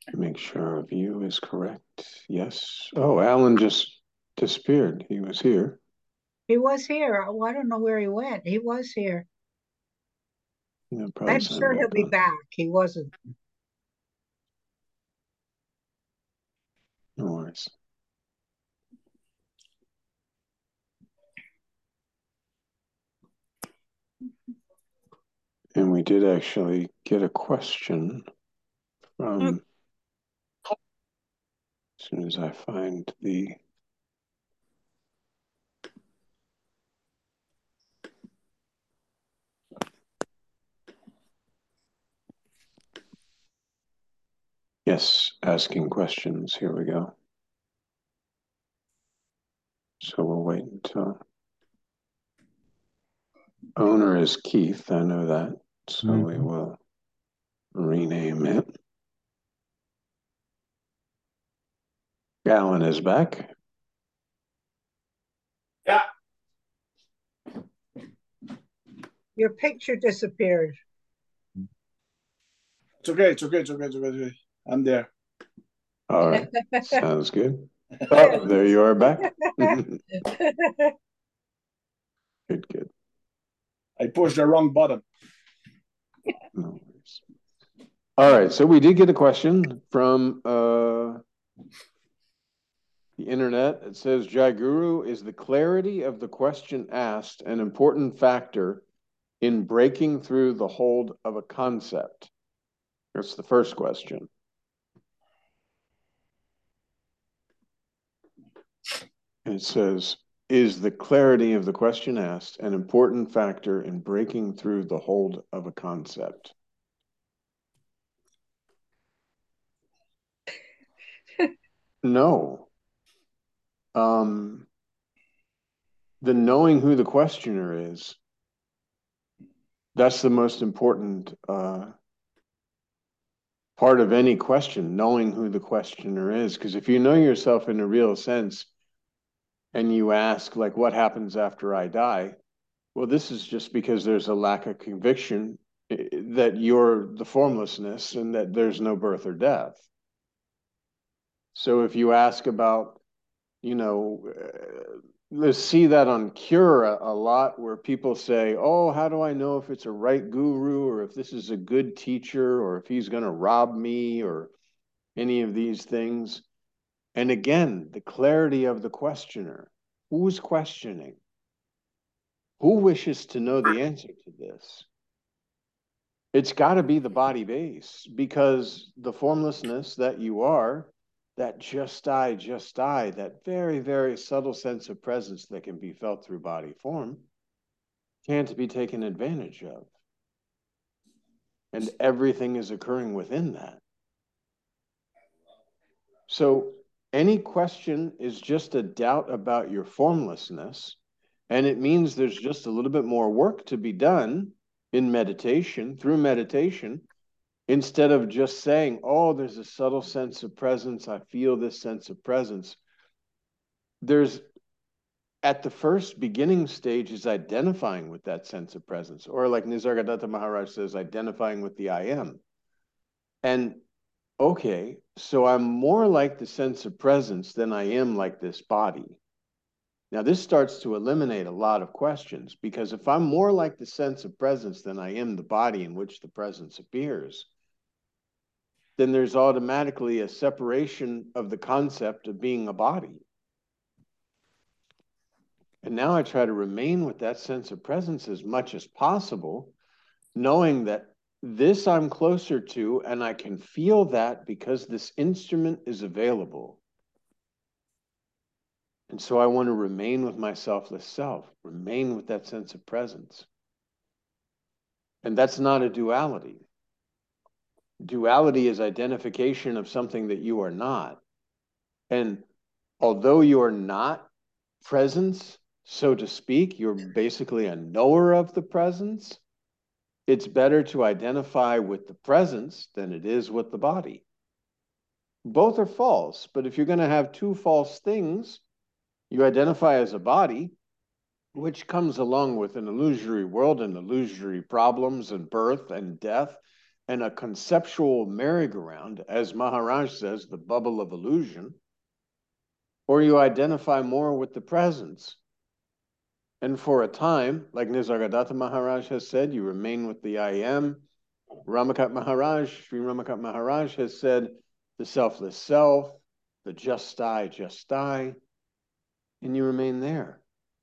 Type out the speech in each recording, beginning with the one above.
Make sure our view is correct. Yes. Oh, Alan just disappeared. He was here. He was here. Oh, I don't know where he went. He was here. Probably I'm sign sure he'll back be on. back. He wasn't. No worries. And we did actually get a question from, as soon as I find the, yes, asking questions. Here we go. So we'll wait until, owner is Keith. I know that. So we Mhm. will rename it. Alan is back. Yeah, Your picture disappeared. it's okay. It's okay. It's okay. It's okay. It's okay. I'm there. All right. Sounds good. Oh, there you are back. Good, good. I pushed the wrong button. No worries. All right. So we did get a question from the internet. It says, Jai Guru, is the clarity of the question asked an important factor in breaking through the hold of a concept? That's the first question. And it says, is the clarity of the question asked an important factor in breaking through the hold of a concept? No. Um, the knowing who the questioner is, that's the most important part of any question, knowing who the questioner is. Because if you know yourself in a real sense and you ask, like, what happens after I die? Well, this is just because there's a lack of conviction that you're the formlessness and that there's no birth or death. So if you ask about, you know, let's see that on Cure a lot where people say, oh, how do I know if it's a right guru or if this is a good teacher or if he's going to rob me or any of these things? And again, the clarity of the questioner. Who's questioning? Who wishes to know the answer to this? It's got to be the body base because the formlessness that you are, that just I, that very, very subtle sense of presence that can be felt through body form, can't be taken advantage of. And everything is occurring within that. So any question is just a doubt about your formlessness. And it means there's just a little bit more work to be done in meditation, through meditation, instead of just saying, oh, there's a subtle sense of presence. I feel this sense of presence. There's at the first beginning stage is identifying with that sense of presence, or like Nisargadatta Maharaj says, identifying with the I am. And okay, so I'm more like the sense of presence than I am like this body. Now, this starts to eliminate a lot of questions because if I'm more like the sense of presence than I am the body in which the presence appears, then there's automatically a separation of the concept of being a body. And now I try to remain with that sense of presence as much as possible, knowing that this I'm closer to, and I can feel that because this instrument is available. And so I want to remain with my selfless self, remain with that sense of presence. And that's not a duality. Duality is identification of something that you are not. And although you are not presence, so to speak, you're basically a knower of the presence, it's better to identify with the presence than it is with the body. Both are false, but if you're going to have two false things, you identify as a body, which comes along with an illusory world and illusory problems and birth and death and a conceptual merry-go-round, as Maharaj says, the bubble of illusion, or you identify more with the presence. And for a time, like Nisargadatta Maharaj has said, you remain with the I am. Ramakat Maharaj, Sri Ramakat Maharaj has said, the selfless self, the just I, and you remain there.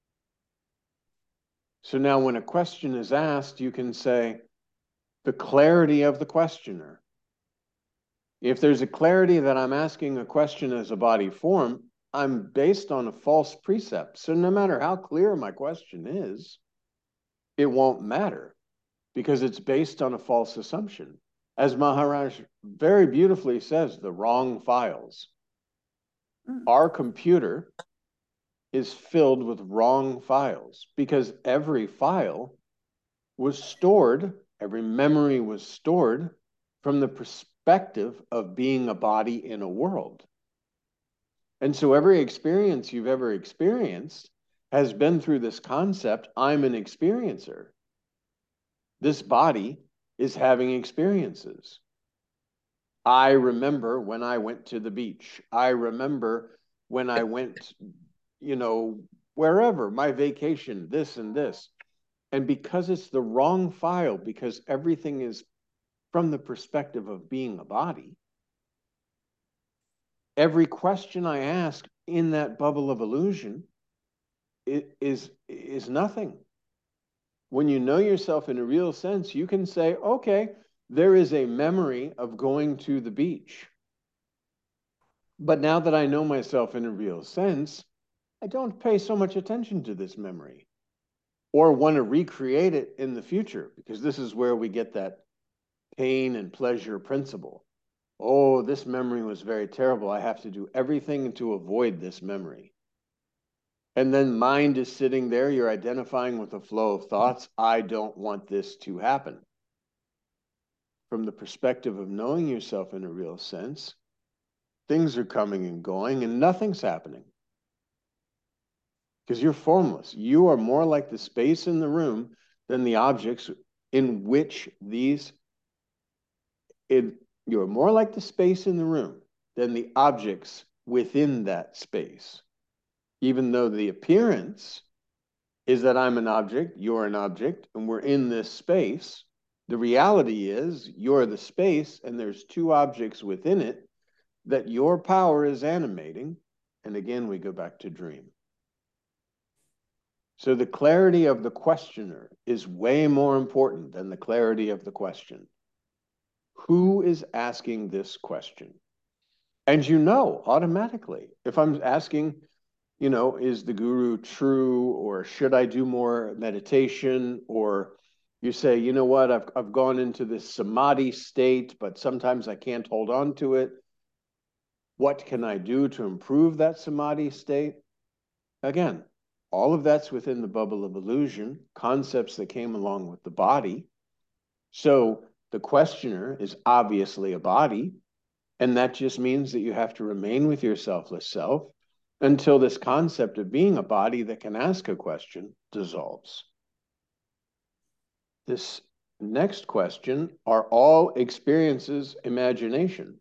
So now when a question is asked, you can say, the clarity of the questioner. If there's a clarity that I'm asking a question as a body form, I'm based on a false precept. So no matter how clear my question is, it won't matter because it's based on a false assumption. As Maharaj very beautifully says, the wrong files. Our computer is filled with wrong files because every file was stored, every memory was stored from the perspective of being a body in a world. And so every experience you've ever experienced has been through this concept, I'm an experiencer. This body is having experiences. I remember when I went to the beach. I remember when I went, wherever, my vacation, this and this. And because it's the wrong file, because everything is from the perspective of being a body, every question I ask in that bubble of illusion is nothing. When you know yourself in a real sense, you can say, okay, there is a memory of going to the beach. But now that I know myself in a real sense, I don't pay so much attention to this memory or want to recreate it in the future, because this is where we get that pain and pleasure principle. Oh, this memory was very terrible. I have to do everything to avoid this memory. And then mind is sitting there. You're identifying with the flow of thoughts. I don't want this to happen. From the perspective of knowing yourself in a real sense, things are coming and going and nothing's happening. Because you're formless. You are more like the space in the room than the objects in which you're more like the space in the room than the objects within that space. Even though the appearance is that I'm an object, you're an object, and we're in this space, the reality is you're the space and there's two objects within it that your power is animating. And again, we go back to dream. So the clarity of the questioner is way more important than the clarity of the question. Who is asking this question? And automatically, if I'm asking, is the guru true, or should I do more meditation? Or you say, you know what, I've gone into this samadhi state, but sometimes I can't hold on to it. What can I do to improve that samadhi state? Again, all of that's within the bubble of illusion, concepts that came along with the body. So the questioner is obviously a body, and that just means that you have to remain with your selfless self until this concept of being a body that can ask a question dissolves. This next question, are all experiences imagination?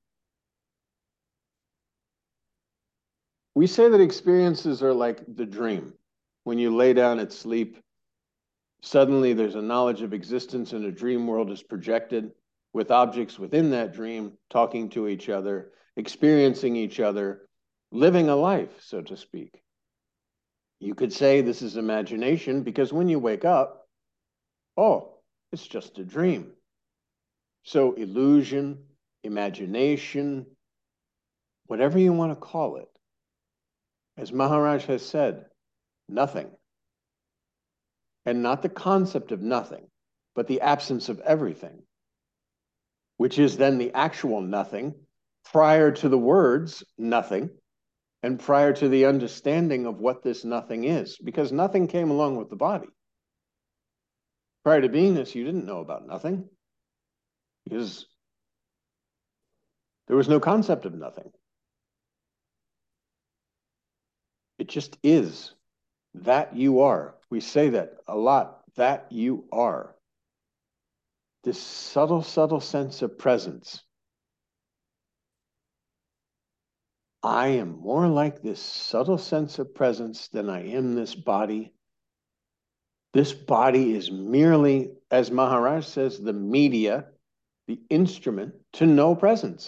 We say that experiences are like the dream. When you lay down at sleep, suddenly there's a knowledge of existence and a dream world is projected with objects within that dream talking to each other, experiencing each other, living a life, so to speak. You could say this is imagination because when you wake up, oh, it's just a dream. So illusion, imagination, whatever you want to call it, as Maharaj has said, nothing. And not the concept of nothing, but the absence of everything, which is then the actual nothing prior to the words nothing and prior to the understanding of what this nothing is, because nothing came along with the body. Prior to beingness, you didn't know about nothing because there was no concept of nothing. It just is. That you are. We say that a lot. That you are. this subtle, subtle sense of presence. I am more like this subtle sense of presence than I am this body. This body is merely, as Maharaj says, the media, the instrument to know presence.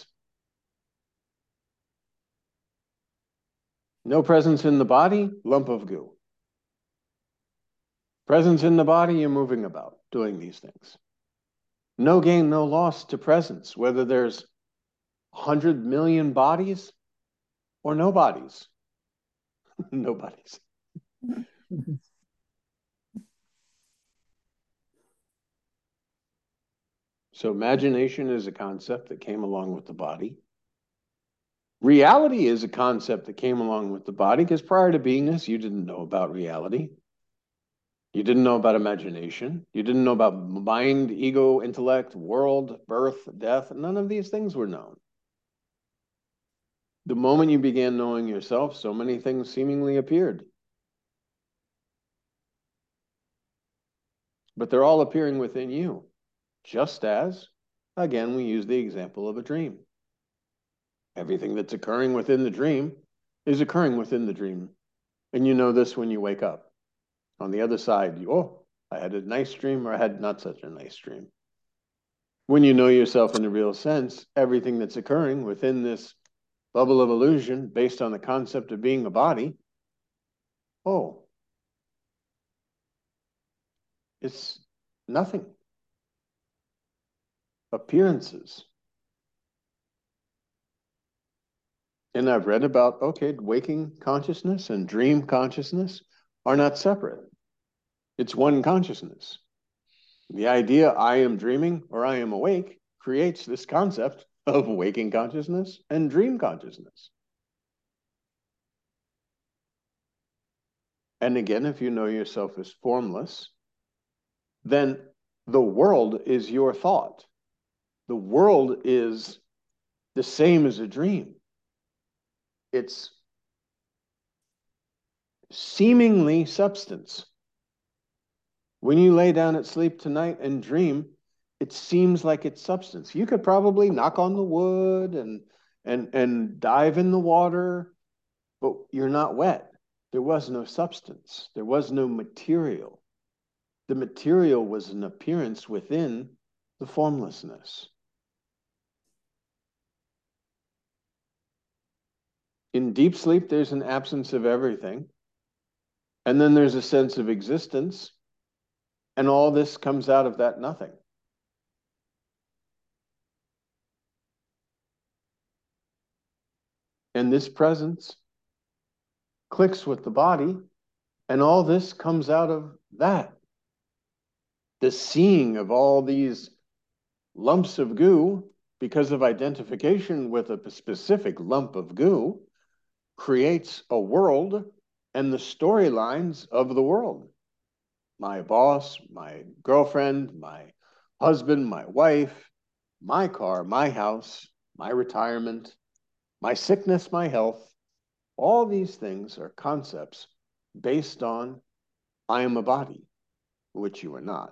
No presence in the body, lump of goo. Presence in the body, you're moving about, doing these things. No gain, no loss to presence, whether there's 100 million bodies or no bodies. No bodies. So imagination is a concept that came along with the body. Reality is a concept that came along with the body, because prior to beingness, you didn't know about reality. You didn't know about imagination. You didn't know about mind, ego, intellect, world, birth, death. None of these things were known. The moment you began knowing yourself, so many things seemingly appeared. But they're all appearing within you, just as, again, we use the example of a dream. Everything that's occurring within the dream is occurring within the dream. And you know this when you wake up. On the other side, I had a nice dream, or I had not such a nice dream. When you know yourself in the real sense, everything that's occurring within this bubble of illusion based on the concept of being a body, it's nothing. Appearances. And I've read about, waking consciousness and dream consciousness are not separate. It's one consciousness. The idea I am dreaming or I am awake creates this concept of waking consciousness and dream consciousness. And again, if you know yourself as formless, then the world is your thought. The world is the same as a dream. It's seemingly substance. When you lay down at sleep tonight and dream, it seems like it's substance. You could probably knock on the wood and dive in the water, but you're not wet. There was no substance. There was no material. The material was an appearance within the formlessness. In deep sleep, there's an absence of everything. And then there's a sense of existence. And all this comes out of that nothing. And this presence clicks with the body, and all this comes out of that. The seeing of all these lumps of goo, because of identification with a specific lump of goo, creates a world and the storylines of the world. My boss, my girlfriend, my husband, my wife, my car, my house, my retirement, my sickness, my health. All these things are concepts based on I am a body, which you are not.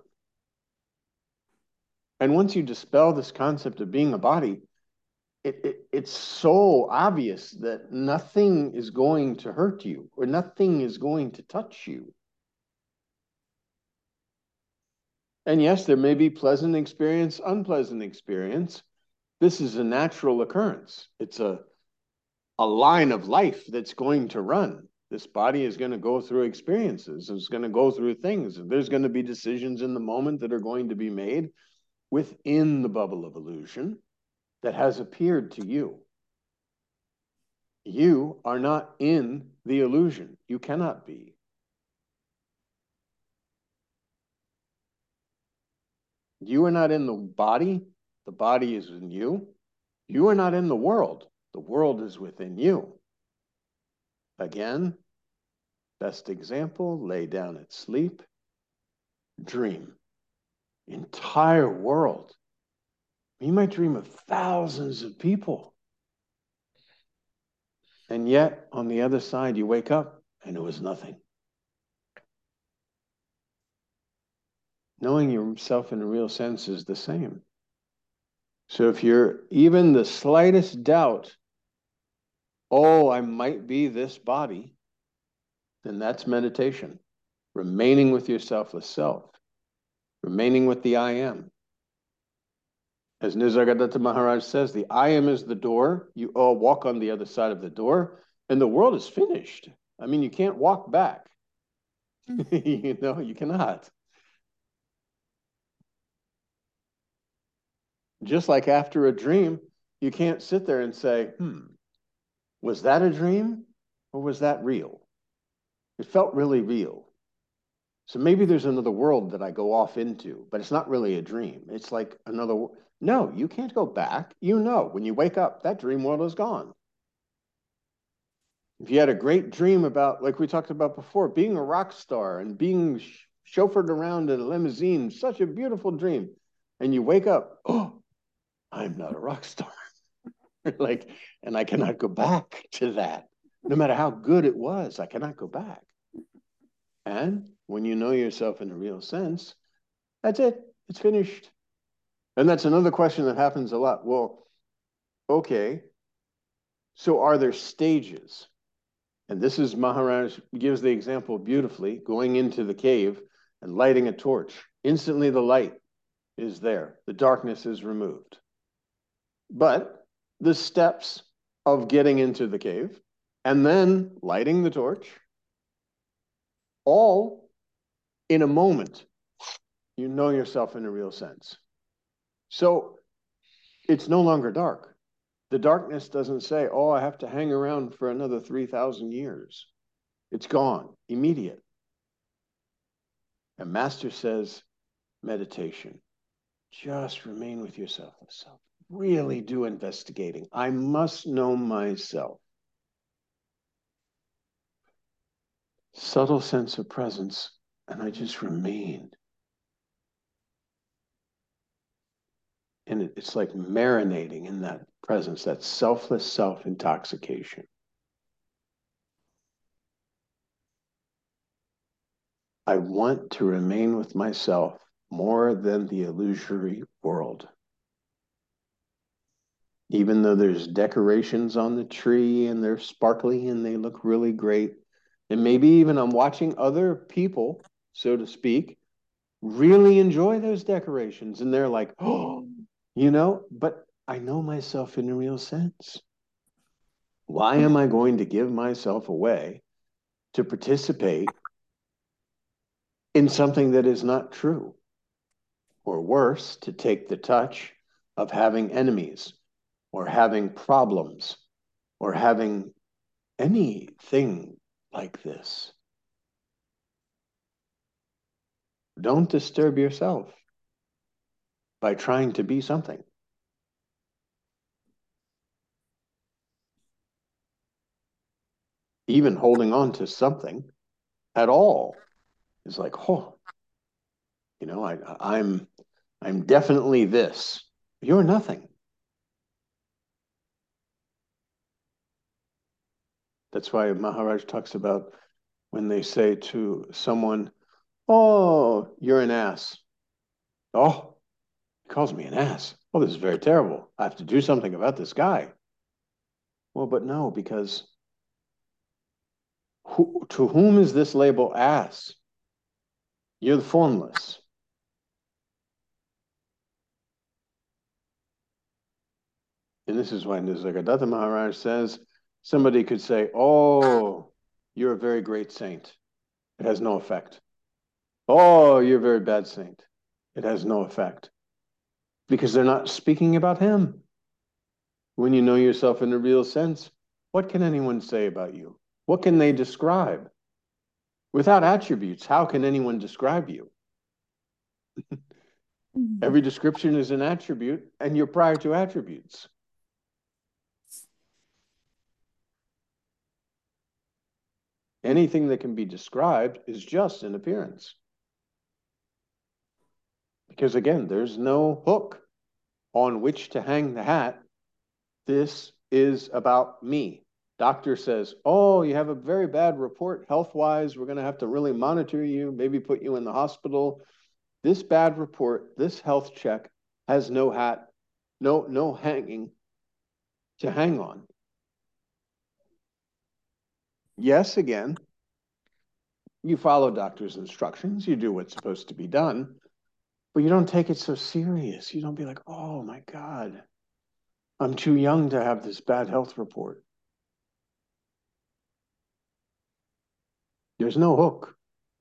And once you dispel this concept of being a body, it's so obvious that nothing is going to hurt you or nothing is going to touch you. And yes, there may be pleasant experience, unpleasant experience. This is a natural occurrence. It's a line of life that's going to run. This body is going to go through experiences. It's going to go through things. There's going to be decisions in the moment that are going to be made within the bubble of illusion that has appeared to you. You are not in the illusion. You cannot be. You are not in the body. The body is in you. You are not in the world. The world is within you. Again, best example, lay down at sleep, dream. Entire world. You might dream of thousands of people. And yet, on the other side, you wake up and it was nothing. knowing yourself in a real sense is the same. So if you're even the slightest doubt, oh, I might be this body, then that's meditation. Remaining with your selfless self, remaining with the I am. As Nisargadatta Maharaj says, the I am is the door. You all walk on the other side of the door, and the world is finished. I mean, you can't walk back. You know, you cannot. Just like after a dream, you can't sit there and say, was that a dream or was that real? It felt really real. So maybe there's another world that I go off into, but it's not really a dream. It's like another. No, you can't go back. You know, when you wake up, that dream world is gone. If you had a great dream about, like we talked about before, being a rock star and being chauffeured around in a limousine, such a beautiful dream, and you wake up, oh, I'm not a rock star. Like, and I cannot go back to that. No matter how good it was, I cannot go back. And when you know yourself in a real sense, that's it. It's finished. And that's another question that happens a lot. Well, okay, so are there stages? And this is Maharaj gives the example beautifully, going into the cave and lighting a torch. Instantly the light is there. The darkness is removed. But the steps of getting into the cave and then lighting the torch, all in a moment, you know yourself in a real sense. So it's no longer dark. The darkness doesn't say, oh, I have to hang around for another 3,000 years. It's gone, immediate. And Master says, meditation. Just remain with yourself. Really do investigating. I must know myself. Subtle sense of presence, and I just remained. And it's like marinating in that presence, that selfless self-intoxication. I want to remain with myself more than the illusory world. Even though there's decorations on the tree and they're sparkly and they look really great. And maybe even I'm watching other people, so to speak, really enjoy those decorations. And they're like, oh, you know, but I know myself in a real sense. Why am I going to give myself away to participate in something that is not true? Or worse, to take the touch of having enemies or having problems or having anything like this. Don't disturb yourself by trying to be something. Even holding on to something at all is like, oh, you know, I'm definitely this. You're nothing. That's why Maharaj talks about when they say to someone, oh, you're an ass. Oh, he calls me an ass. Oh, this is very terrible. I have to do something about this guy. Well, but no, because to whom is this label ass? You're the formless. And this is why Nisargadatta Maharaj says, somebody could say, oh, you're a very great saint. It has no effect. Oh, you're a very bad saint. It has no effect. Because they're not speaking about him. When you know yourself in a real sense, what can anyone say about you? What can they describe? Without attributes, how can anyone describe you? Every description is an attribute, and you're prior to attributes. Anything that can be described is just an appearance. Because again, there's no hook on which to hang the hat. This is about me. Doctor says, oh, you have a very bad report health-wise. We're going to have to really monitor you, maybe put you in the hospital. this bad report, this health check has no hat, no hanging to hang on. Yes, again, you follow doctor's instructions, you do what's supposed to be done, but you don't take it so serious. You don't be like, oh my God, I'm too young to have this bad health report. There's no hook.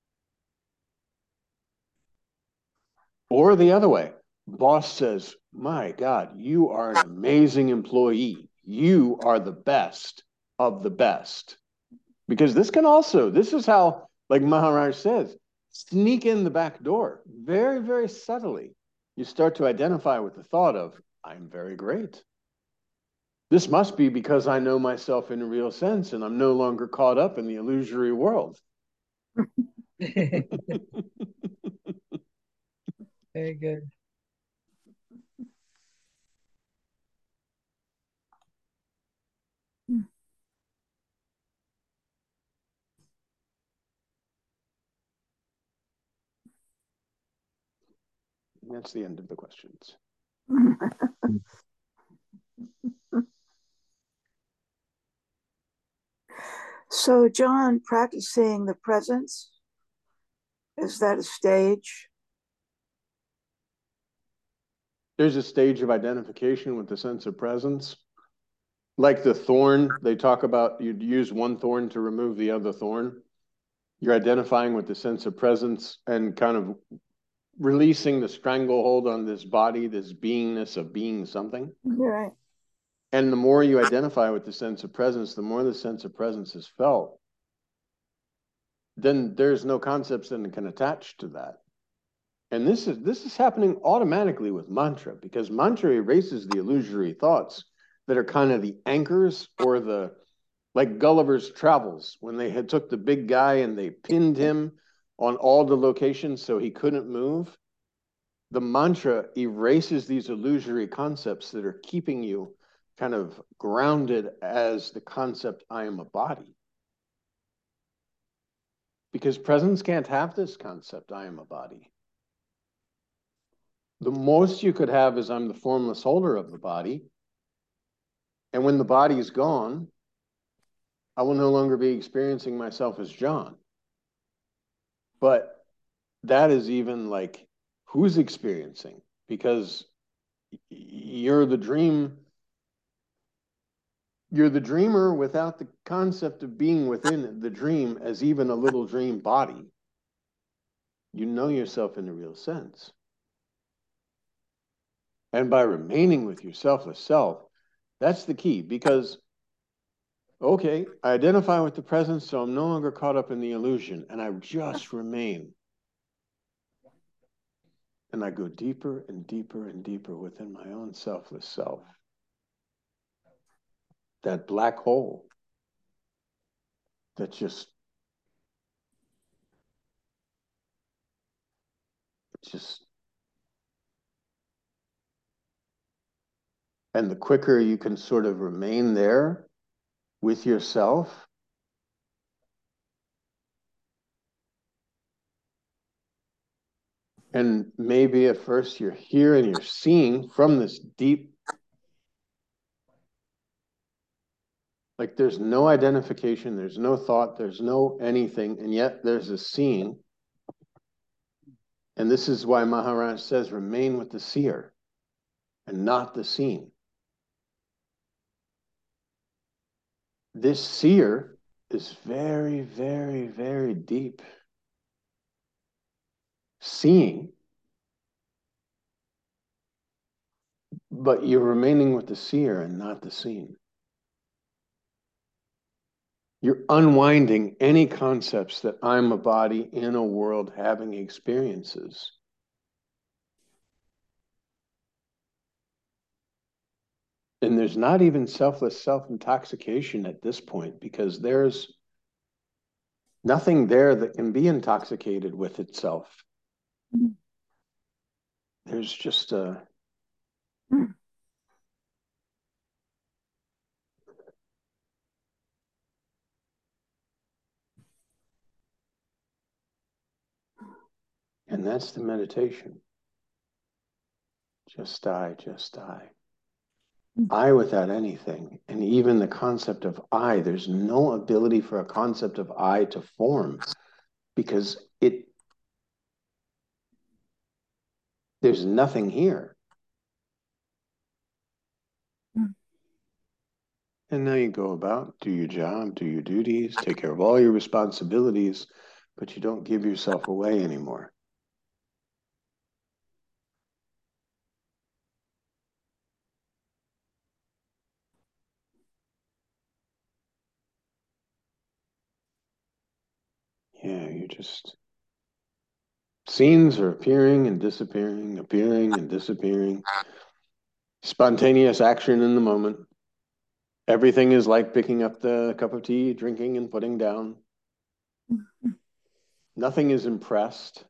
Or the other way, boss says, my God, you are an amazing employee. You are the best of the best. Because this is how, like Maharaj says, sneak in the back door very, very subtly. You start to identify with the thought of, I'm very great. This must be because I know myself in a real sense and I'm no longer caught up in the illusory world. Very good. That's the end of the questions. So, John, practicing the presence, is that a stage? There's a stage of identification with the sense of presence. Like the thorn, they talk about you'd use one thorn to remove the other thorn. You're identifying with the sense of presence and kind of releasing the stranglehold on this body, this beingness of being something. Right. And the more you identify with the sense of presence, the more the sense of presence is felt. Then there's no concepts that can attach to that. And this is happening automatically with mantra, because mantra erases the illusory thoughts that are kind of the anchors, or the, like Gulliver's Travels, when they had took the big guy and they pinned him on all the locations so he couldn't move. The mantra erases these illusory concepts that are keeping you kind of grounded as the concept, I am a body. Because presence can't have this concept, I am a body. The most you could have is I'm the formless holder of the body. And when the body is gone, I will no longer be experiencing myself as John. But that is even like, who's experiencing? Because you're the dreamer without the concept of being within the dream as even a little dream body. You know yourself in the real sense. And by remaining with your selfless self, that's the key. Because, okay, I identify with the presence, so I'm no longer caught up in the illusion, and I just remain. And I go deeper and deeper and deeper within my own selfless self. That black hole that just and the quicker you can sort of remain there with yourself, and maybe at first you're here and you're seeing from this deep, like there's no identification, there's no thought, there's no anything, and yet there's a seeing. And this is why Maharaj says, remain with the seer and not the seen. This seer is very, very, very deep. Seeing, but you're remaining with the seer and not the seen. You're unwinding any concepts that I'm a body in a world having experiences. And there's not even selfless self-intoxication at this point, because there's nothing there that can be intoxicated with itself. There's just a... And that's the meditation. Just I, just I. I without anything. And even the concept of I, there's no ability for a concept of I to form because there's nothing here. And now you go about, do your job, do your duties, take care of all your responsibilities, but you don't give yourself away anymore. Yeah, you just, scenes are appearing and disappearing, appearing and disappearing. Spontaneous action in the moment. Everything is like picking up the cup of tea, drinking and putting down. Nothing is impressed.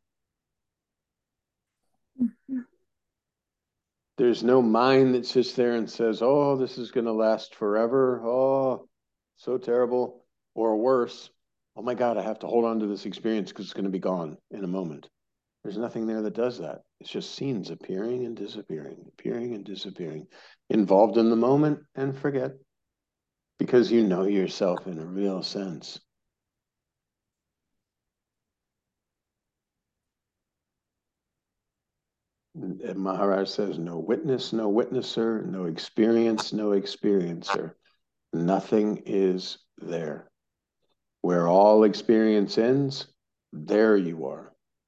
There's no mind that sits there and says, oh, this is going to last forever. Oh, so terrible. Or worse, oh my God, I have to hold on to this experience because it's going to be gone in a moment. There's nothing there that does that. It's just scenes appearing and disappearing, appearing and disappearing, involved in the moment and forget because you know yourself in a real sense. And Maharaj says, no witness, no witnesser, no experience, no experiencer. Nothing is there. Where all experience ends, there you are.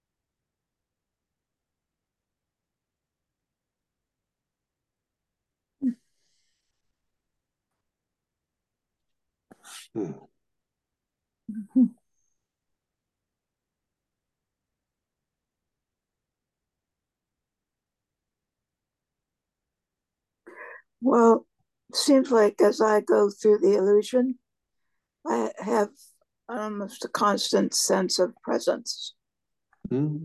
Hmm. Well, seems like as I go through the illusion, I have almost a constant sense of presence. Hmm.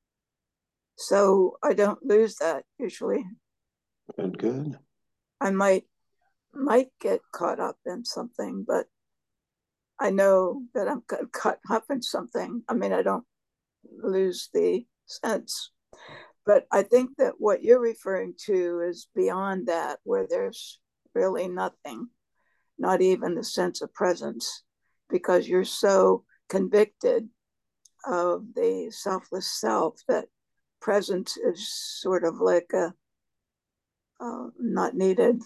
So I don't lose that usually. Good, good. I might get caught up in something, but I know that I'm caught up in something. I mean, I don't lose the sense. But I think that what you're referring to is beyond that, where there's really nothing, not even the sense of presence, because you're so convicted of the selfless self that presence is sort of like a not needed.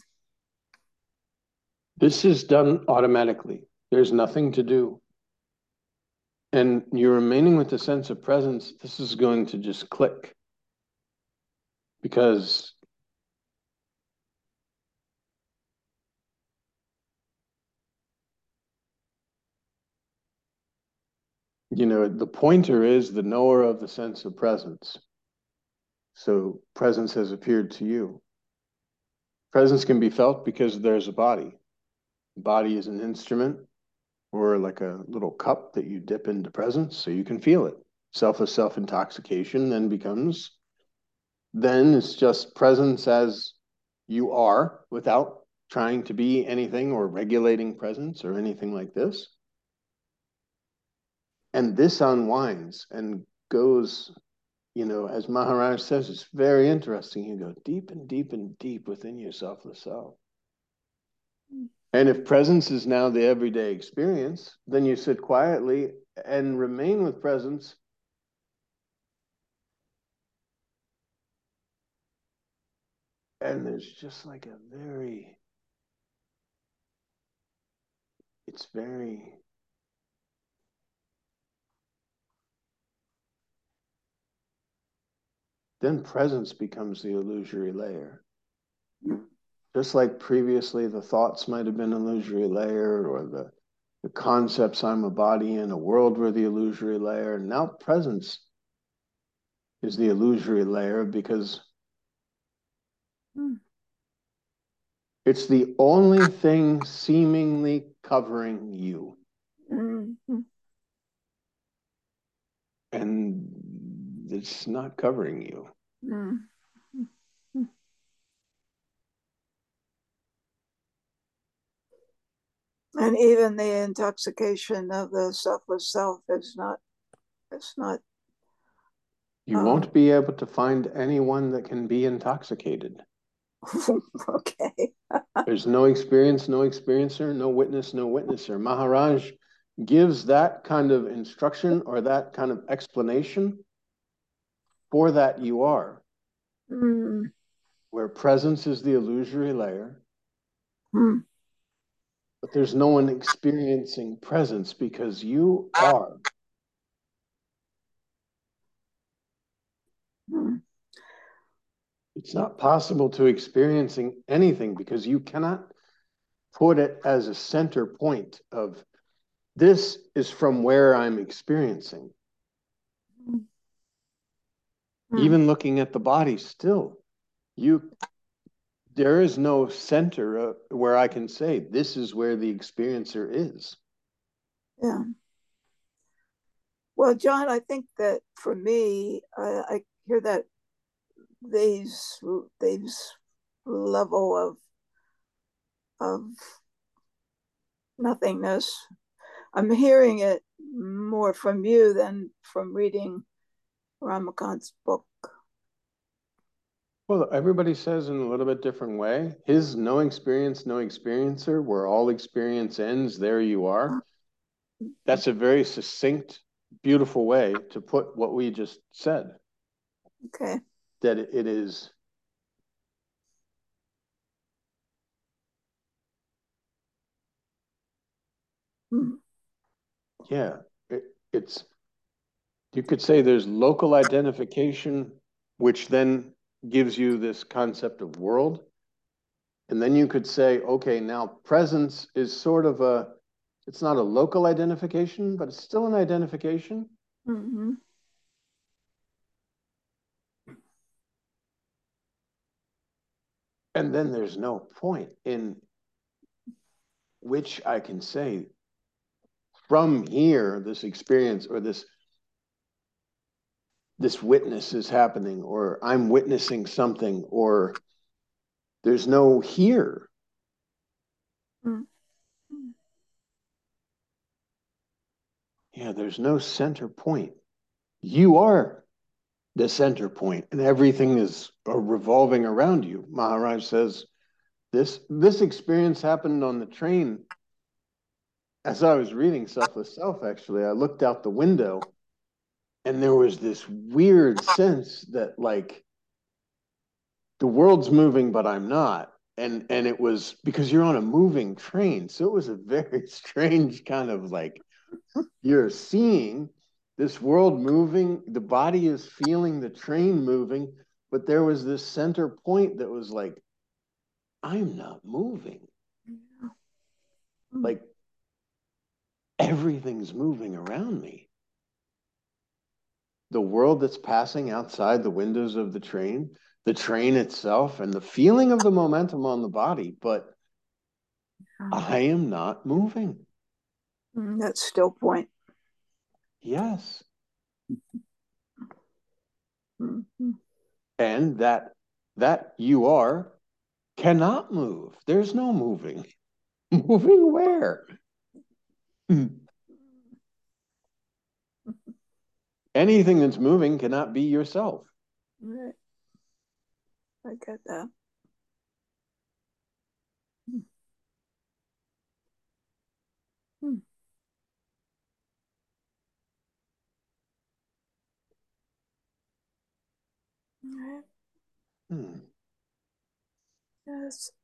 This is done automatically. There's nothing to do. And you're remaining with the sense of presence. This is going to just click because the pointer is the knower of the sense of presence. So presence has appeared to you. Presence can be felt because there's a body. Body is an instrument or like a little cup that you dip into presence so you can feel it. Selfless self-intoxication then it's just presence as you are without trying to be anything or regulating presence or anything like this. And this unwinds and goes, as Maharaj says, it's very interesting. You go deep and deep and deep within your selfless self. And if presence is now the everyday experience, then you sit quietly and remain with presence. And there's just like it's very, then presence becomes the illusory layer. Just like previously the thoughts might have been illusory layer or the concepts I'm a body in a world were the illusory layer. Now presence is the illusory layer because it's the only thing seemingly covering you. Mm-hmm. And it's not covering you. Mm-hmm. And even the intoxication of the selfless self is not You won't be able to find anyone that can be intoxicated. Okay. There's no experience, no experiencer, no witness, no witnesser. Maharaj gives that kind of instruction or that kind of explanation for that you are, where presence is the illusory layer, but there's no one experiencing presence because you are. It's not possible to experiencing anything because you cannot put it as a center point of this is from where I'm experiencing. Even looking at the body still, there is no center where I can say this is where the experiencer is. Yeah. Well, John, I think that for me, I hear that these level of nothingness. I'm hearing it more from you than from reading Ramakant's book. Well, everybody says in a little bit different way. His no experience, no experiencer, where all experience ends, there you are. That's a very succinct, beautiful way to put what we just said. Okay. That it is. Yeah, it's, you could say there's local identification, which then gives you this concept of world. And then you could say, okay, now presence is sort of it's not a local identification, but it's still an identification. Mm-hmm. And then there's no point in which I can say, from here, this experience or this witness is happening, or I'm witnessing something, or there's no here. Yeah, there's no center point. You are the center point, and everything is revolving around you. Maharaj says this experience happened on the train. As I was reading Selfless Self, actually, I looked out the window, and there was this weird sense that like the world's moving, but I'm not. And it was because you're on a moving train, so it was a very strange kind of like you're seeing this world moving, the body is feeling the train moving, but there was this center point that was like, I'm not moving. Like everything's moving around me. The world that's passing outside the windows of the train itself, and the feeling of the momentum on the body, but I am not moving. That's still point. Yes. Mm-hmm. And that you are cannot move. There's no moving. Moving where? Anything that's moving cannot be yourself. Right. I get that. Right. Yes.